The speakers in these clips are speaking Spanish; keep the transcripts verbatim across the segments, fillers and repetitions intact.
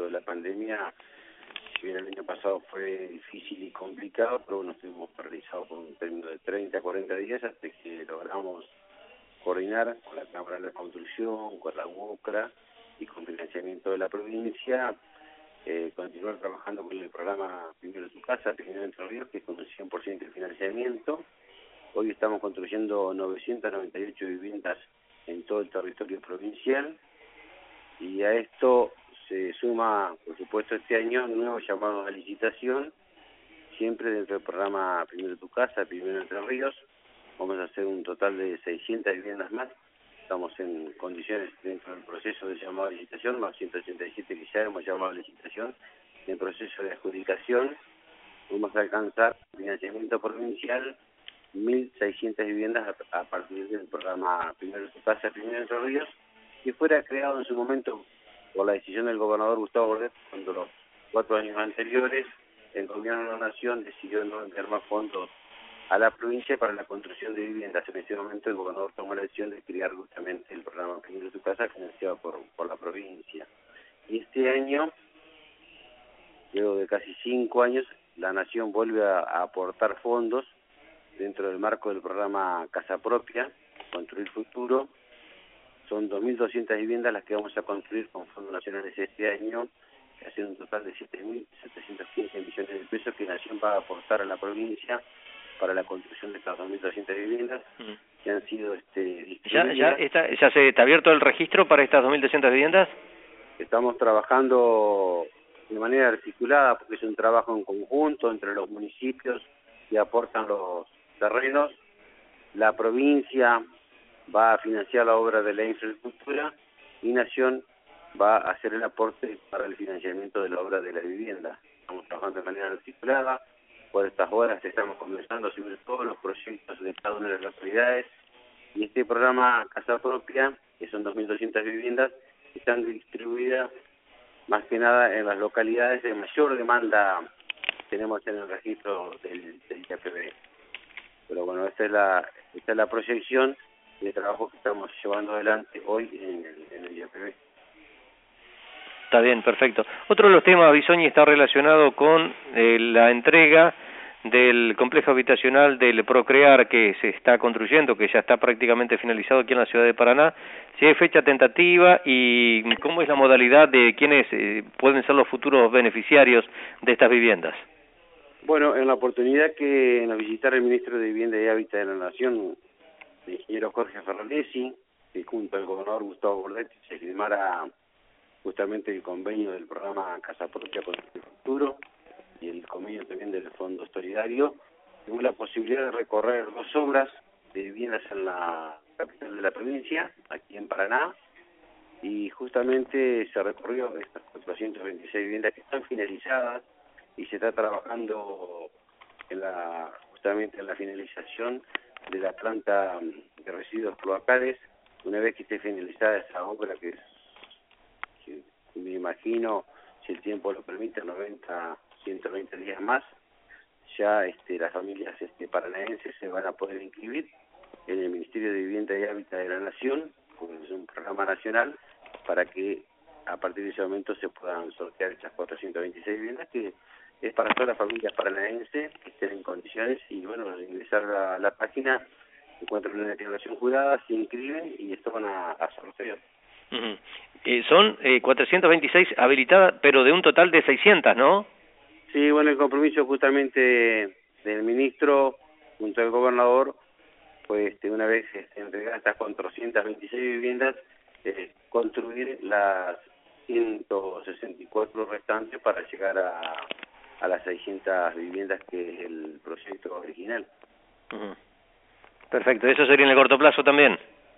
de la pandemia, si bien el año pasado fue difícil y complicado, pero bueno, estuvimos paralizados por un término de treinta a cuarenta días hasta que logramos coordinar con la Cámara de la Construcción, con la UOCRA y con financiamiento de la provincia, eh, continuar trabajando con el programa Primero en tu Casa, Primero Entre Ríos, que es con un cien por ciento de financiamiento. Hoy estamos construyendo novecientas noventa y ocho viviendas en todo el territorio provincial y a esto se suma, por supuesto, este año nuevos llamados a licitación, siempre dentro del programa Primero Tu Casa, Primero Entre Ríos. Vamos a hacer un total de seiscientas viviendas más. Estamos en condiciones dentro del proceso de llamado a licitación, más ciento ochenta y siete que ya hemos llamado a licitación, en proceso de adjudicación. Vamos a alcanzar financiamiento provincial mil seiscientas viviendas a, a partir del programa Primero Tu Casa, Primero Entre Ríos, que fuera creado en su momento por la decisión del gobernador Gustavo Bordet, cuando los cuatro años anteriores el gobierno de la Nación decidió no enviar más fondos a la provincia para la construcción de viviendas. En ese momento el gobernador tomó la decisión de crear justamente el programa Primero Tu Casa, financiado por, por la provincia. Y este año, luego de casi cinco años, la Nación vuelve a, a aportar fondos dentro del marco del programa Casa Propia, Construir Futuro. Son dos mil doscientas viviendas las que vamos a construir con fondos nacionales este año, haciendo un total de siete mil setecientos quince millones de pesos que la Nación va a aportar a la provincia para la construcción de estas dos mil doscientas viviendas mm. que han sido este, distribuidas. ¿Ya, ya, está, ¿Ya se está abierto el registro para estas dos mil doscientas viviendas? Estamos trabajando de manera articulada porque es un trabajo en conjunto entre los municipios que aportan los terrenos. La provincia va a financiar la obra de la infraestructura y Nación va a hacer el aporte para el financiamiento de la obra de la vivienda. Estamos trabajando de manera articulada. Por estas horas estamos comenzando a subir todos los proyectos de cada una de las localidades y este programa Casa Propia, que son dos mil doscientas viviendas, están distribuidas más que nada en las localidades de mayor demanda que tenemos en el registro del, del I A P B. Pero bueno, esta es la esta es la proyección de trabajo que estamos llevando adelante hoy en el, en el I A P B. Está bien, perfecto. Otro de los temas, Bisoñi, está relacionado con eh, la entrega del complejo habitacional del Procrear que se está construyendo, que ya está prácticamente finalizado aquí en la ciudad de Paraná. Si hay fecha tentativa y cómo es la modalidad de quiénes eh, pueden ser los futuros beneficiarios de estas viviendas. Bueno, en la oportunidad que nos visitara el ministro de Vivienda y Hábitat de la Nación, el ingeniero Jorge Ferraresi, que junto al gobernador Gustavo Bordet se firmara justamente el convenio del programa Casa Propia con el Futuro y el convenio también del Fondo Solidario, tuvimos la posibilidad de recorrer dos obras de viviendas en la capital de la provincia, aquí en Paraná, y justamente se recorrió estas cuatrocientas veintiséis viviendas que están finalizadas y se está trabajando en la justamente en la finalización de la planta de residuos cloacales. Una vez que esté finalizada esa obra, que es, que me imagino, si el tiempo lo permite, noventa, ciento veinte días más, ya este, las familias este, paranaenses se van a poder inscribir en el Ministerio de Vivienda y Hábitat de la Nación, porque es un programa nacional, para que a partir de ese momento se puedan sortear estas cuatrocientas veintiséis viviendas, que es para todas las familias paranaenses que estén en condiciones, y bueno, al ingresar a la página encuentran una declaración jurada, se inscriben y esto van a, a sorteo. Uh-huh. eh, son eh, cuatrocientas veintiséis habilitadas, pero de un total de seiscientas, ¿no? Sí, bueno, el compromiso justamente del ministro junto al gobernador fue, este, una vez este, entregadas estas cuatrocientas veintiséis viviendas, eh, construir las ciento sesenta y cuatro restantes para llegar a, a las seiscientas viviendas que es el proyecto original. Uh-huh. Perfecto, ¿eso sería en el corto plazo también?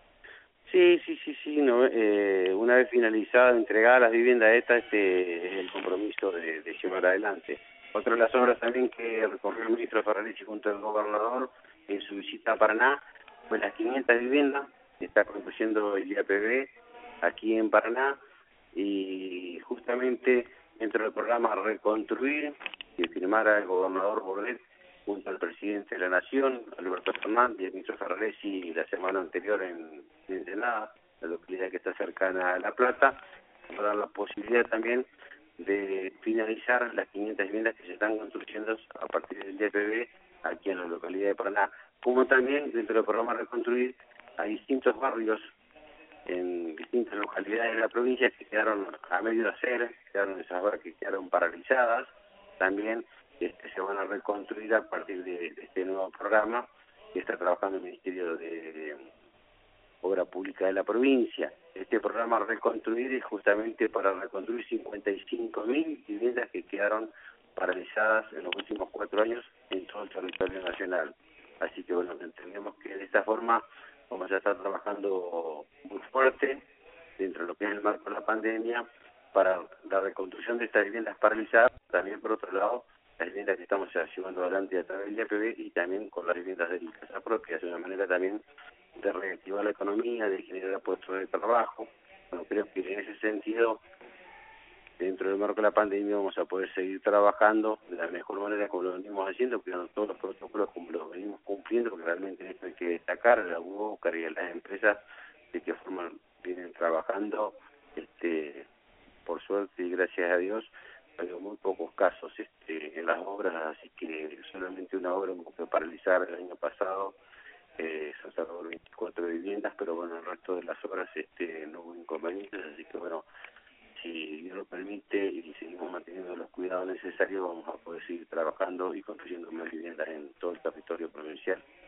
Sí, sí, sí, sí. No, eh, una vez finalizada, entregada las viviendas estas, este es el compromiso de, de llevar adelante. Otra de las obras también que recorrió el ministro Ferraresi junto al gobernador en su visita a Paraná fue las quinientas viviendas que está construyendo el I A P B aquí en Paraná, y justamente dentro del programa Reconstruir, que firmara el gobernador Bordet junto al presidente de la Nación, Alberto Fernández, y el ministro Ferraresi la semana anterior en Ensenada, la localidad que está cercana a La Plata, para dar la posibilidad también de finalizar las quinientas viviendas que se están construyendo a partir del D P B aquí en la localidad de Paraná, como también dentro del programa Reconstruir hay distintos barrios en distintas localidades de la provincia que quedaron a medio de hacer, quedaron esas obras que quedaron paralizadas, también este, se van a reconstruir a partir de, de este nuevo programa que está trabajando el Ministerio de, de Obra Pública de la provincia. Este programa Reconstruir es justamente para reconstruir cincuenta y cinco mil viviendas que quedaron paralizadas en los últimos cuatro años en todo el territorio nacional. Así que bueno, entendemos que de esta forma vamos a estar trabajando muy fuerte dentro de lo que es el marco de la pandemia para la reconstrucción de estas viviendas paralizadas, también por otro lado las viviendas que estamos llevando adelante a través del D P B y también con las viviendas de casa propia, es una manera también de reactivar la economía, de generar puestos de trabajo. Bueno, creo que en ese sentido, dentro del marco de la pandemia, vamos a poder seguir trabajando de la mejor manera como lo venimos haciendo, cuidando todos los protocolos como los venimos cumpliendo, porque realmente en esto hay que destacar a la U O C A R y a las empresas de qué forma vienen trabajando. Este, por suerte y gracias a Dios, ha habido muy pocos casos este, en las obras, así que solamente una obra me fue paralizar el año pasado. Eh, se han cerrado veinticuatro viviendas, pero bueno, el resto de las obras este, no hubo inconvenientes, así que bueno, si Dios lo permite y seguimos manteniendo los cuidados necesarios, vamos a poder seguir trabajando y construyendo más viviendas en todo el territorio provincial.